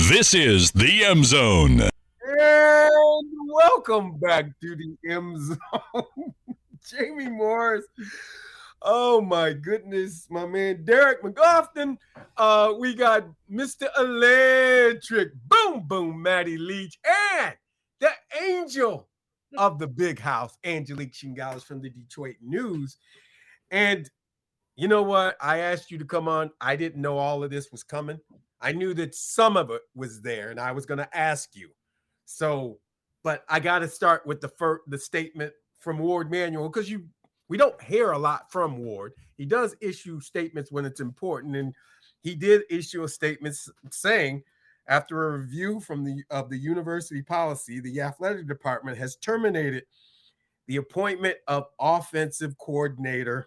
This is the M Zone. And welcome back to the M Zone. Jamie Morris. Oh my goodness, my man Derek McGofton. We got Mr. Electric, boom, boom, Maddie Leach, and the angel of the big house, Angelique Shingales from the Detroit News. And you know what? I asked you to come on. I didn't know all of this was coming. I knew that some of it was there, and I was going to ask you. So, but I got to start with the statement from Ward Manuel, because we don't hear a lot from Ward. He does issue statements when it's important, and he did issue a statement saying, after a review of the university policy, the athletic department has terminated the appointment of co-offensive coordinator,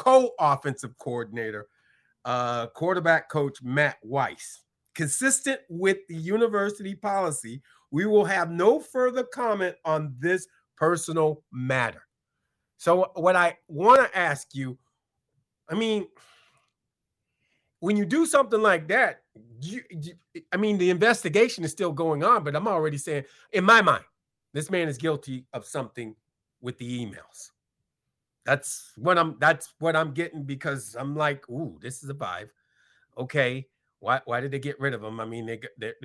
quarterback coach Matt Weiss. Consistent with the university policy, we will have no further comment on this personal matter. So what I want to ask you, I mean, when you do something like that, the investigation is still going on, but I'm already saying, in my mind, this man is guilty of something with the emails. That's what I'm getting, because I'm like, ooh, this is a vibe. Okay. Why did they get rid of him? I mean,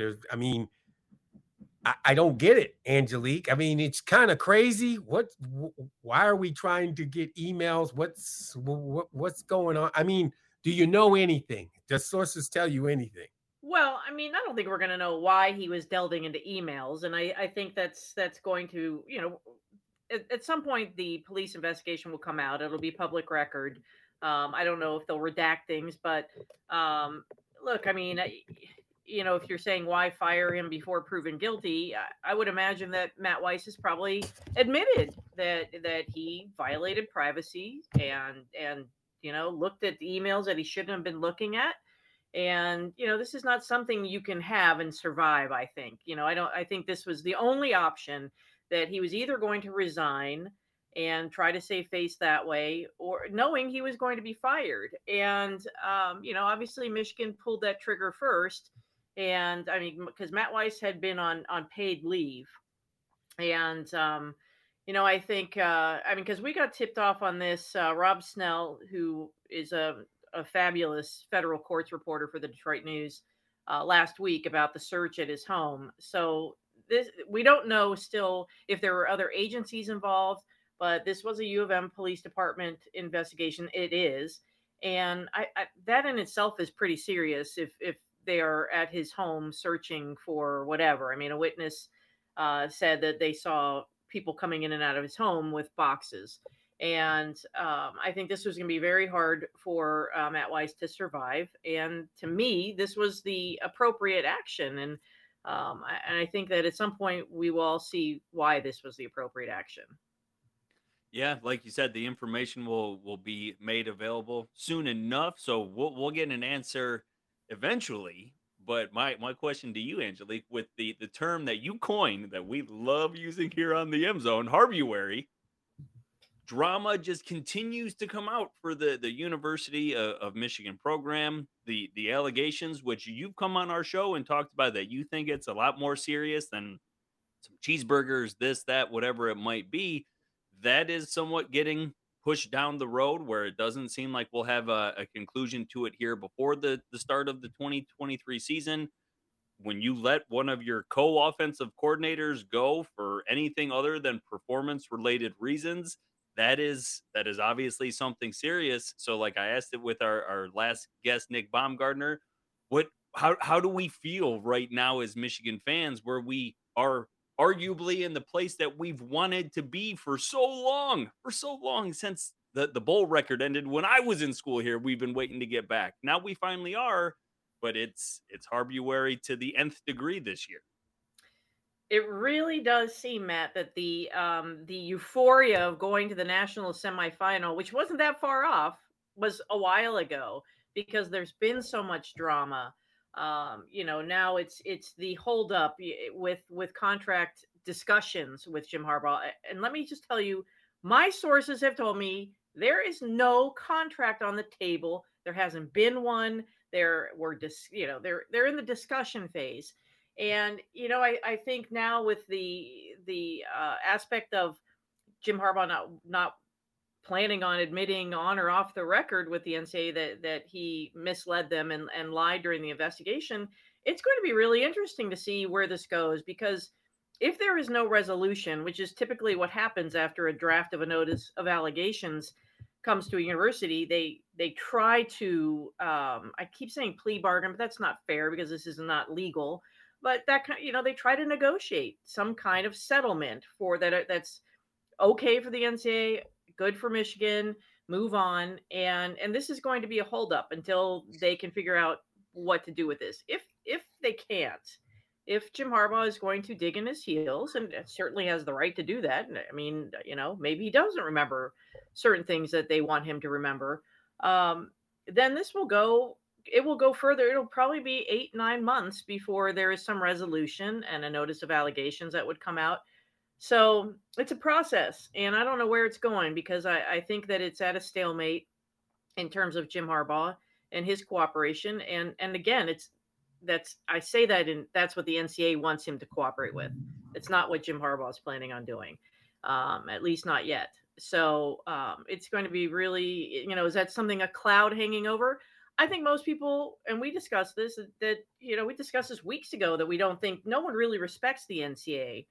I don't get it, Angelique. I mean, it's kind of crazy. Why are we trying to get emails? What's going on? I mean, do you know anything? Does sources tell you anything? Well, I mean, I don't think we're going to know why he was delving into emails. And I think that's going to, at some point, the police investigation will come out. It'll be public record. I don't know if they'll redact things, but look, I mean, if you're saying why fire him before proven guilty, I would imagine that Matt Weiss has probably admitted that he violated privacy and looked at the emails that he shouldn't have been looking at. And, this is not something you can have and survive, I think. I think this was the only option, that he was either going to resign and try to save face that way, or knowing he was going to be fired. And, obviously Michigan pulled that trigger first. And I mean, because Matt Weiss had been on paid leave. And, I think, because we got tipped off on this, Rob Snell, who is a fabulous federal courts reporter for the Detroit News, last week, about the search at his home. So we don't know still if there were other agencies involved, but this was a U of M Police Department investigation. It is. And that in itself is pretty serious if they are at his home searching for whatever. I mean, a witness said that they saw people coming in and out of his home with boxes. And I think this was going to be very hard for Matt Weiss to survive. And to me, this was the appropriate action. And I think that at some point we will all see why this was the appropriate action. Yeah, like you said, the information will be made available soon enough. So we'll get an answer eventually. But my question to you, Angelique, with the term that you coined that we love using here on the M Zone, Harbuary, drama just continues to come out for the University of Michigan program. The allegations, which you've come on our show and talked about, that you think it's a lot more serious than some cheeseburgers, this, that, whatever it might be, that is somewhat getting pushed down the road, where it doesn't seem like we'll have a conclusion to it here before the start of the 2023 season. When you let one of your co-offensive coordinators go for anything other than performance-related reasons, that is obviously something serious. So, like I asked it with our last guest, Nick Baumgartner, how do we feel right now as Michigan fans, where we are arguably in the place that we've wanted to be for so long since the bowl record ended when I was in school here? We've been waiting to get back. Now we finally are, but it's Harbuary to the nth degree this year. It really does seem, Matt, that the euphoria of going to the national semifinal, which wasn't that far off, was a while ago, because there's been so much drama. Now it's the holdup with contract discussions with Jim Harbaugh. And let me just tell you, my sources have told me there is no contract on the table. There hasn't been one. They're in the discussion phase. And I think now with the aspect of Jim Harbaugh not planning on admitting on or off the record with the NCAA that he misled them and lied during the investigation, it's going to be really interesting to see where this goes, because if there is no resolution, which is typically what happens after a draft of a notice of allegations comes to a university, they try to I keep saying plea bargain, but that's not fair because this is not legal. But that they try to negotiate some kind of settlement for that's okay for the NCAA, good for Michigan, move on, and this is going to be a holdup until they can figure out what to do with this. If they can't, if Jim Harbaugh is going to dig in his heels, and certainly has the right to do that, I mean, maybe he doesn't remember certain things that they want him to remember, then this will go. It will go further. It'll probably be 8-9 months before there is some resolution and a notice of allegations that would come out. So it's a process, and I don't know where it's going, because I think that it's at a stalemate in terms of Jim Harbaugh and his cooperation. And again, that's what the NCAA wants him to cooperate with. It's not what Jim Harbaugh is planning on doing, at least not yet. So it's going to be really, is that something, a cloud hanging over? I think most people, and we discussed this, that, we discussed this weeks ago, that we don't think, no one really respects the NCAA.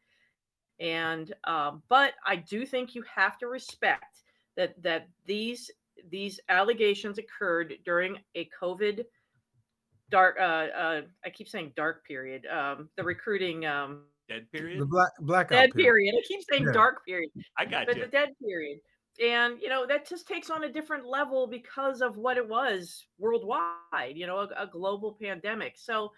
And, but I do think you have to respect that these allegations occurred during a COVID dark, I keep saying dark period, the recruiting, dead period, the blackout dead period. I keep saying dark period. I got but you. The dead period. And, that just takes on a different level because of what it was worldwide, a global pandemic. So,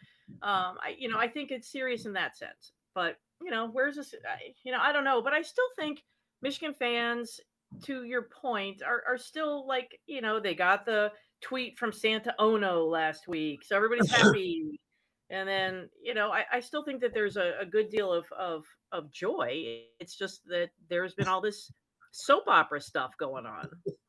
I think it's serious in that sense. But, where's this? I don't know. But I still think Michigan fans, to your point, are still like, they got the tweet from Santa Ono last week, so everybody's happy. And then, I still think that there's a good deal of joy. It's just that there's been all this soap opera stuff going on.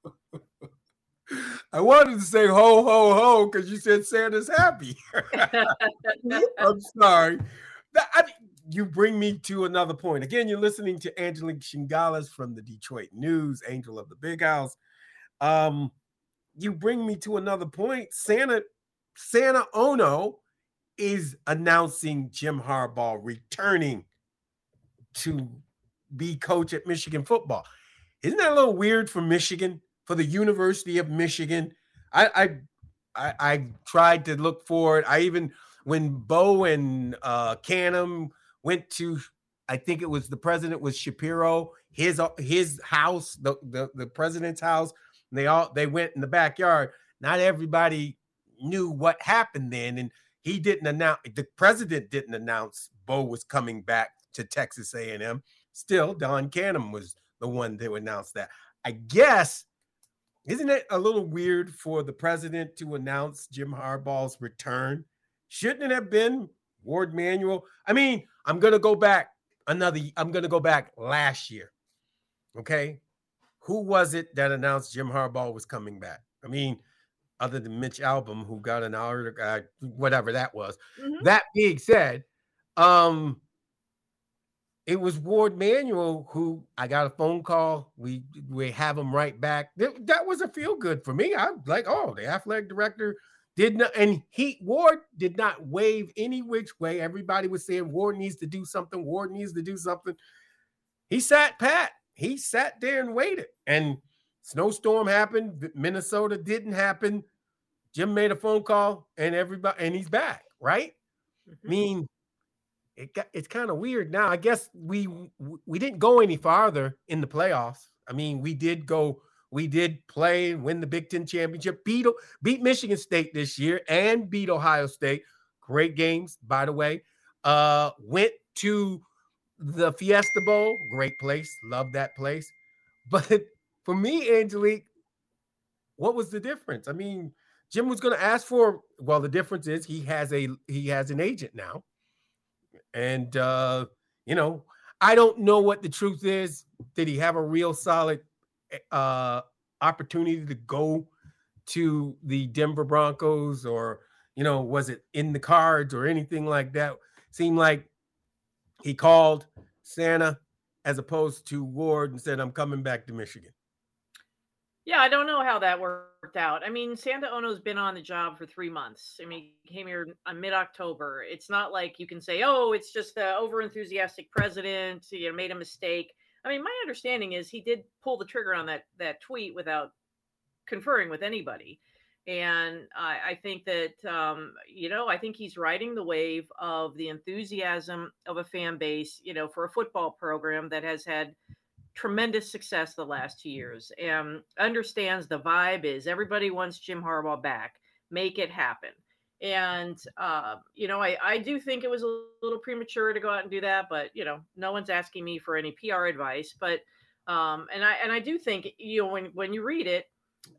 I wanted to say ho, ho, ho, because you said Santa's happy. I'm sorry. You bring me to another point. Again, you're listening to Angelique Shingales from the Detroit News, Angel of the Big House. You bring me to another point. Santa Ono is announcing Jim Harbaugh returning to be coach at Michigan football. Isn't that a little weird for Michigan, for the University of Michigan? I tried to look for it. I even, when Bo and Canham went to, I think it was the president was Shapiro, his house, the president's house. They went in the backyard. Not everybody knew what happened then, and he didn't announce. The president didn't announce Bo was coming back to Texas A&M. Still, Don Canham was the one to announce that. I guess, isn't it a little weird for the president to announce Jim Harbaugh's return? Shouldn't it have been Ward Manuel? I mean, I'm going to go back last year. Okay. Who was it that announced Jim Harbaugh was coming back? I mean, other than Mitch Albom, who got an hour, whatever that was. Mm-hmm. That being said, it was Ward Manuel who I got a phone call. We have him right back. That was a feel good for me. I'm like, oh, the athletic director did not, and Ward did not wave any which way. Everybody was saying Ward needs to do something. Ward needs to do something. He sat pat. He sat there and waited. And snowstorm happened. Minnesota didn't happen. Jim made a phone call, and he's back, right? Mm-hmm. I mean, it's kind of weird now. I guess we didn't go any farther in the playoffs. I mean, we did play and win the Big Ten championship, beat Michigan State this year and beat Ohio State. Great games, by the way. Went to the Fiesta Bowl, great place. Love that place. But for me, Angelique, what was the difference? I mean, Jim was going to ask for, well, the difference is he has an agent now. And, I don't know what the truth is. Did he have a real solid opportunity to go to the Denver Broncos, or, was it in the cards or anything like that? Seemed like he called Santa as opposed to Ward and said, I'm coming back to Michigan. Yeah, I don't know how that worked out. I mean, Santa Ono's been on the job for 3 months. I mean, he came here on mid-October. It's not like you can say, oh, it's just the over-enthusiastic president, made a mistake. I mean, my understanding is he did pull the trigger on that tweet without conferring with anybody. And I think that, I think he's riding the wave of the enthusiasm of a fan base, for a football program that has had tremendous success the last 2 years, and understands the vibe is everybody wants Jim Harbaugh back. Make it happen. And, I do think it was a little premature to go out and do that, but, no one's asking me for any PR advice. But, and I do think, when you read it,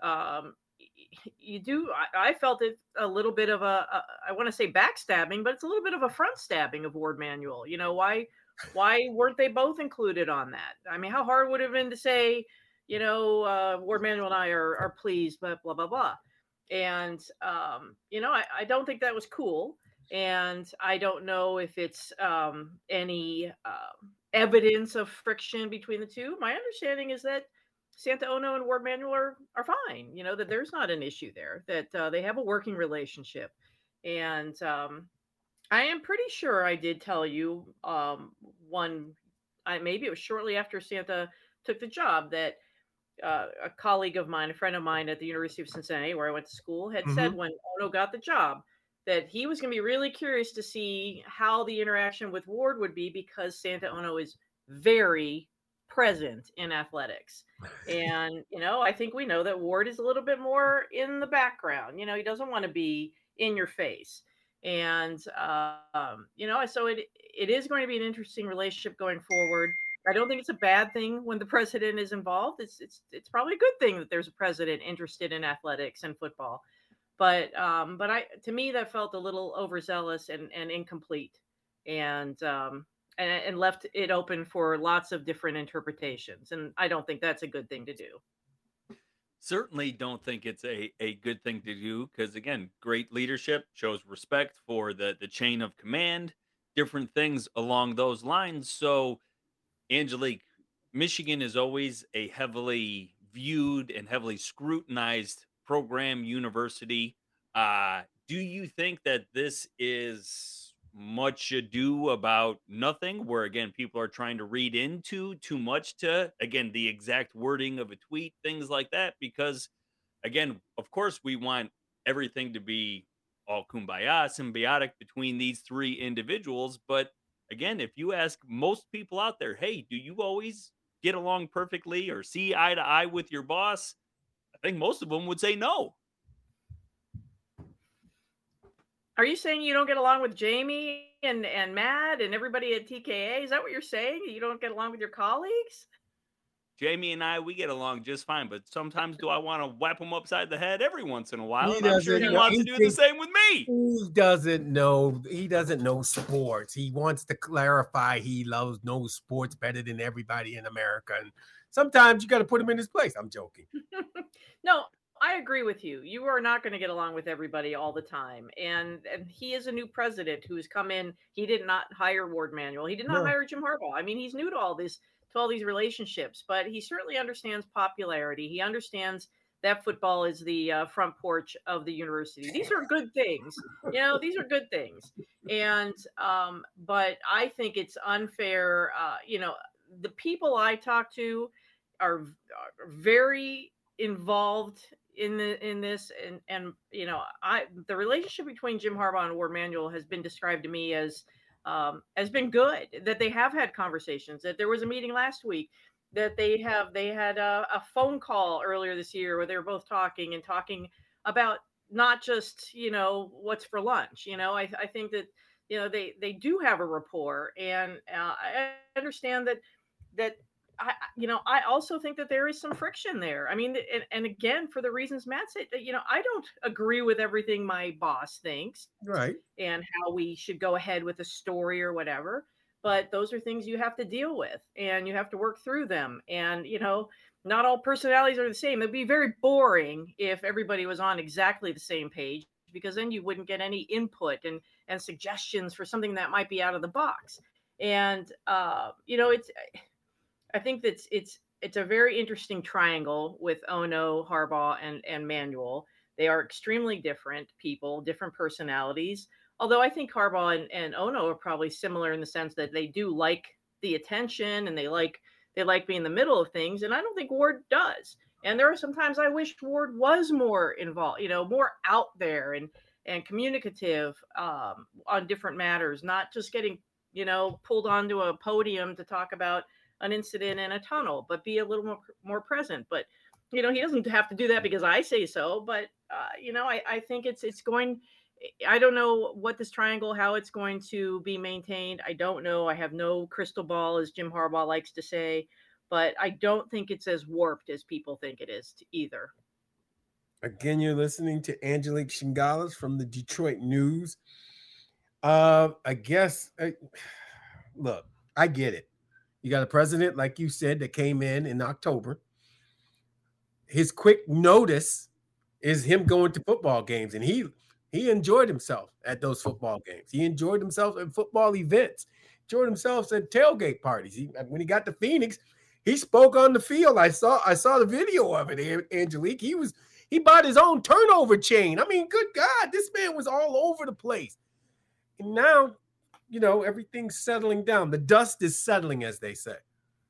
you do. I felt it a little bit of I want to say backstabbing, but it's a little bit of a front stabbing of Ward Manuel. Why weren't they both included on that? I mean, how hard would it have been to say, Ward Manuel and I are pleased, but blah, blah, blah. And, I don't think that was cool. And I don't know if it's any evidence of friction between the two. My understanding is that Santa Ono and Ward Manuel are fine, that there's not an issue there, that they have a working relationship. And I am pretty sure I did tell you maybe it was shortly after Santa took the job, that a colleague of mine, a friend of mine at the University of Cincinnati, where I went to school, had said when Ono got the job that he was going to be really curious to see how the interaction with Ward would be, because Santa Ono is very present in athletics. And, I think we know that Ward is a little bit more in the background. He doesn't want to be in your face. And, so it is going to be an interesting relationship going forward. I don't think it's a bad thing when the president is involved. It's probably a good thing that there's a president interested in athletics and football. But to me, that felt a little overzealous and incomplete, and left it open for lots of different interpretations. And I don't think that's a good thing to do. Certainly don't think it's a good thing to do, because again, great leadership shows respect for the chain of command, different things along those lines. So, Angelique, Michigan is always a heavily viewed and heavily scrutinized program, university. Do you think that this is much ado about nothing, where again people are trying to read into too much to, again, the exact wording of a tweet, things like that? Because again, of course, we want everything to be all kumbaya, symbiotic between these three individuals, but again, if you ask most people out there, hey, do you always get along perfectly or see eye to eye with your boss? I think most of them would say no. Are you saying you don't get along with Jamie and Matt and everybody at TKA? Is that what you're saying? You don't get along with your colleagues? Jamie and I, we get along just fine, but sometimes do I want to whap him upside the head every once in a while? I'm sure he wants to do the same with me. He doesn't know sports. He wants to clarify he knows sports better than everybody in America. And sometimes you got to put him in his place. I'm joking. No, I agree with you. You are not going to get along with everybody all the time. And he is a new president who's come in. He did not hire Ward Manuel. He did not hire Jim Harbaugh. I mean, he's new to all these relationships, but he certainly understands popularity. He understands that football is the front porch of the university. These are good things. These are good things. And, but I think it's unfair. The people I talk to are very involved in this, and the relationship between Jim Harbaugh and Ward Manuel has been described to me as been good, that they have had conversations, that there was a meeting last week, that they had a phone call earlier this year where they were both talking about not just, what's for lunch. I think that, they do have a rapport, and I understand that I also think that there is some friction there. I mean, and again, for the reasons Matt said, I don't agree with everything my boss thinks, right, and how we should go ahead with a story or whatever. But those are things you have to deal with, and you have to work through them. And, not all personalities are the same. It'd be very boring if everybody was on exactly the same page, because then you wouldn't get any input, and and suggestions for something that might be out of the box. And I think that it's a very interesting triangle with Ono, Harbaugh, and Manuel. They are extremely different people, different personalities. Although I think Harbaugh and Ono are probably similar in the sense that they do like the attention and they like being in the middle of things. And I don't think Ward does. And there are sometimes I wish Ward was more involved, more out there and communicative on different matters, not just getting, pulled onto a podium to talk about an incident in a tunnel, but be a little more present. But, he doesn't have to do that because I say so. But, I think it's going, I don't know what this triangle, how it's going to be maintained. I don't know. I have no crystal ball, as Jim Harbaugh likes to say, but I don't think it's as warped as people think it is either. Again, you're listening to Angelique Shingales from the Detroit News. I guess, look, I get it. You got a president, like you said, that came in October. His quick notice is him going to football games, and he enjoyed himself at those football games. He enjoyed himself at football events, enjoyed himself at tailgate parties. When he got to Phoenix, he spoke on the field. I saw the video of it, Angelique. He bought his own turnover chain. I mean, good God, this man was all over the place. And now, everything's settling down. The dust is settling, as they say.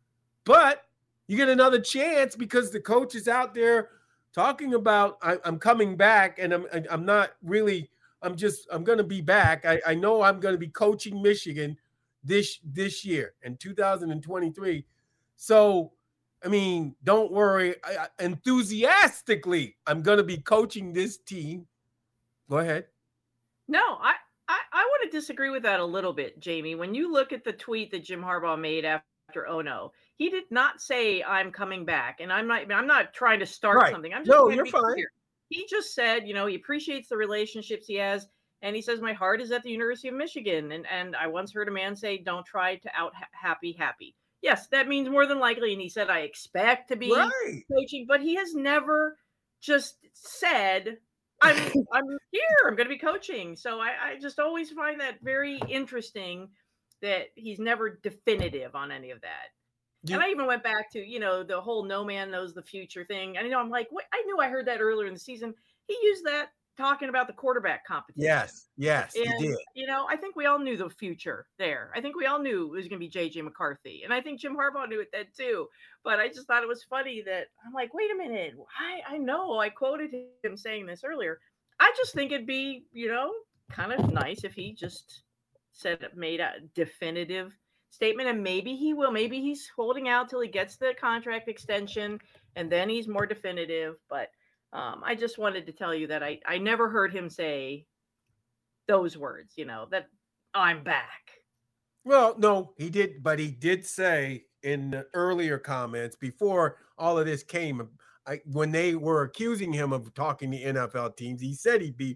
But you get another chance because the coach is out there talking about, I'm coming back, and I'm not really, I'm going to be back. I know I'm going to be coaching Michigan this year in 2023. So, I mean, don't worry. Enthusiastically, I'm going to be coaching this team. Go ahead. No, I want to disagree with that a little bit, Jamie. When you look at the tweet that Jim Harbaugh made after Ono, he did not say I'm coming back, and I'm not trying to start something. I'm just you're fine. Clear. He just said, he appreciates the relationships he has, and he says my heart is at the University of Michigan. And I once heard a man say, "Don't try to out happy." Yes, that means more than likely. And he said, I expect to be coaching, but he has never just said, I'm here, I'm going to be coaching. So I just always find that very interesting that he's never definitive on any of that. Yeah. And I even went back to, the whole no man knows the future thing. And, I'm like, wait, I knew I heard that earlier in the season. He used that talking about the quarterback competition. Yes, and, he did. I think we all knew the future there. I think we all knew it was going to be J.J. McCarthy. And I think Jim Harbaugh knew it then too. But I just thought it was funny that I'm like, wait a minute. I know I quoted him saying this earlier. I just think it'd be, kind of nice if he just made a definitive statement, and maybe he will. Maybe he's holding out till he gets the contract extension, and then he's more definitive. But I just wanted to tell you that I never heard him say those words, that I'm back. Well, no, he did, but he did say in the earlier comments before all of this came, when they were accusing him of talking to NFL teams, he said he'd be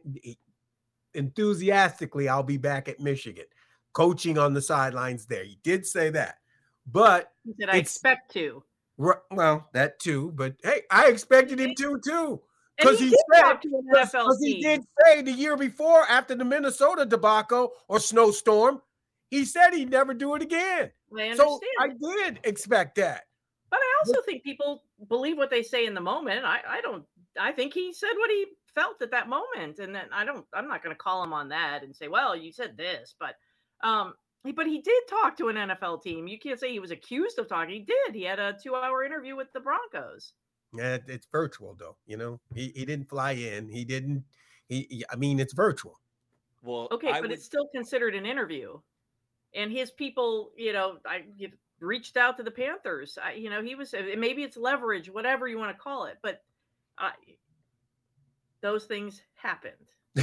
enthusiastically, I'll be back at Michigan, coaching on the sidelines there. He did say that, but he said, I expect to. Well, that too, but hey, I expected him to too. Because he did say the year before, after the Minnesota debacle or snowstorm, he said he'd never do it again. So I did expect that. But I also think people believe what they say in the moment. I think he said what he felt at that moment. And then I'm not going to call him on that and say, well, you said this, but he did talk to an NFL team. You can't say he was accused of talking. He did. He had a 2-hour interview with the Broncos. Yeah, it's virtual though. He didn't fly in. It's virtual. Well, okay, but it's still considered an interview. And his people, I reached out to the Panthers. He was, maybe it's leverage, whatever you want to call it, but those things happened.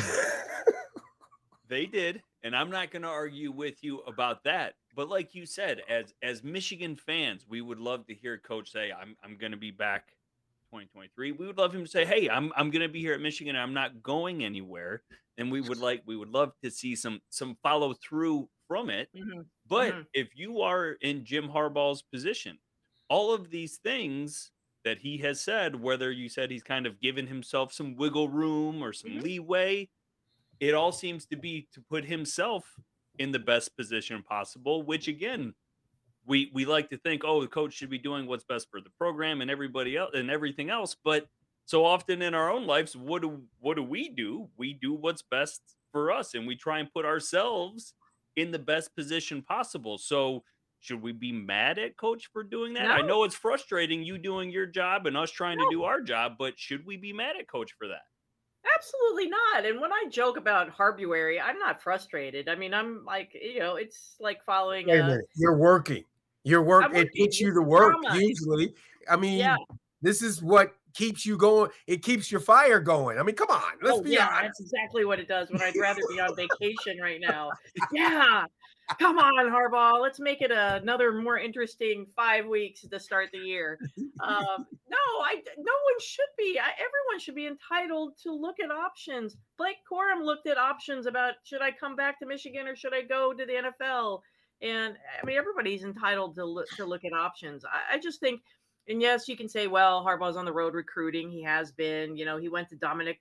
They did, and I'm not going to argue with you about that. But like you said, as Michigan fans, we would love to hear Coach say, "I'm going to be back 2023." We would love him to say, "Hey, I'm going to be here at Michigan. I'm not going anywhere." And we would love to see some follow through from it. Mm-hmm. But if you are in Jim Harbaugh's position, all of these things that he has said, whether you said he's kind of given himself some wiggle room or some leeway, it all seems to be to put himself in the best position possible, which again, we like to think, oh, the coach should be doing what's best for the program and everybody else and everything else. But so often in our own lives, what do we do? We do what's best for us, and we try and put ourselves in the best position possible. So should we be mad at coach for doing that? No. I know it's frustrating you doing your job and us trying to do our job, but should we be mad at coach for that? Absolutely not. And when I joke about Harbuary, I'm not frustrated. I mean, I'm like, it's like following. Wait a minute. You're working. It puts you to work usually. I mean, this is what keeps you going. It keeps your fire going. I mean, come on. Let's be honest. That's exactly what it does when I'd rather be on vacation right now. Yeah. Come on, Harbaugh. Let's make it another more interesting 5 weeks to start the year. No one should be. Everyone should be entitled to look at options. Blake Corum looked at options about, should I come back to Michigan or should I go to the NFL? And I mean, everybody's entitled to look at options. I just think, and yes, you can say, well, Harbaugh's on the road recruiting. He has been, he went to Dominic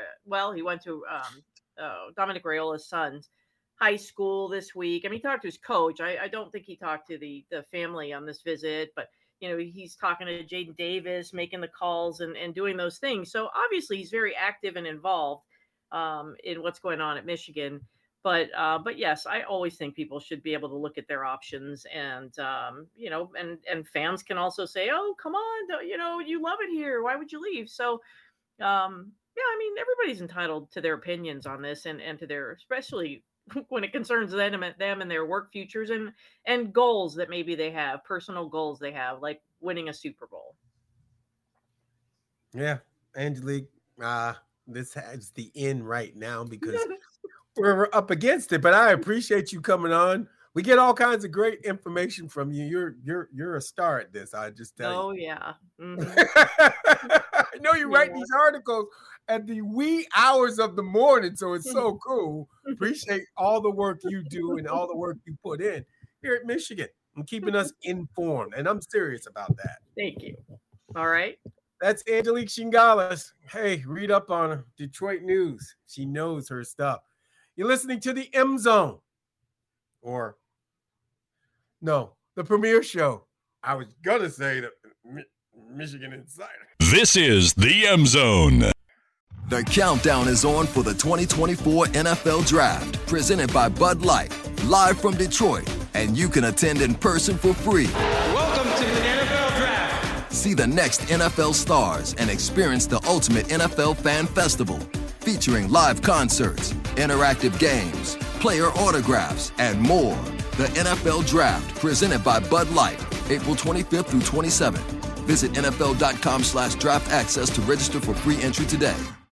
Raiola's son's high school this week. I mean, he talked to his coach. I don't think he talked to the family on this visit, but he's talking to Jaden Davis, making the calls and doing those things. So obviously he's very active and involved in what's going on at Michigan. But yes, I always think people should be able to look at their options, and and fans can also say, oh, come on, you love it here. Why would you leave? So, I mean, everybody's entitled to their opinions on this and to their, especially when it concerns them and their work futures and goals that maybe they have, personal goals they have, like winning a Super Bowl. Yeah, Angelique, this has the end right now because we're up against it, but I appreciate you coming on. We get all kinds of great information from you. You're a star at this. I just tell you. Oh yeah. Mm-hmm. I know you write these articles at the wee hours of the morning, so it's so cool. Appreciate all the work you do and all the work you put in here at Michigan and keeping us informed. And I'm serious about that. Thank you. All right. That's Angelique Chingales. Hey, read up on her. Detroit News. She knows her stuff. You're listening to the M Zone, or no, the Premier Show. I was gonna say the Michigan Insider. This is the M Zone. The countdown is on for the 2024 NFL Draft, presented by Bud Light, live from Detroit, and you can attend in person for free. Welcome to the NFL Draft. See the next NFL stars and experience the ultimate NFL fan festival, featuring live concerts, interactive games, player autographs, and more. The NFL Draft, presented by Bud Light, April 25th through 27th. Visit NFL.com/draft access to register for free entry today.